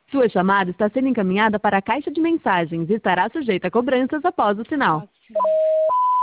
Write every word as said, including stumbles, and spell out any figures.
Sua chamada está sendo encaminhada para a caixa de mensagens e estará sujeita a cobranças após o sinal.